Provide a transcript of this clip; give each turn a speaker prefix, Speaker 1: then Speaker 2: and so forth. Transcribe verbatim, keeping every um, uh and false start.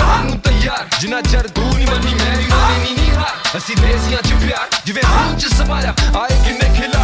Speaker 1: ਤੁਹਾਨੂੰ ਤਿਆਰ ਜਿੰਨਾ ਚਿਰ ਤੂੰ ਨਹੀਂ ਮੰਨੀ ਮੈਂ ਨਹੀਂ ਮੰਨੀ ਨਹੀਂ ਹਾਰ ਅਸੀਂ ਦੇਸੀਆਂ ਚ ਪਿਆਰ ਜਿਵੇਂ ਖੂਨ ਚ ਸਮਾਇਆ ਆਏ ਕਿੰਨੇ ਖਿਲਾ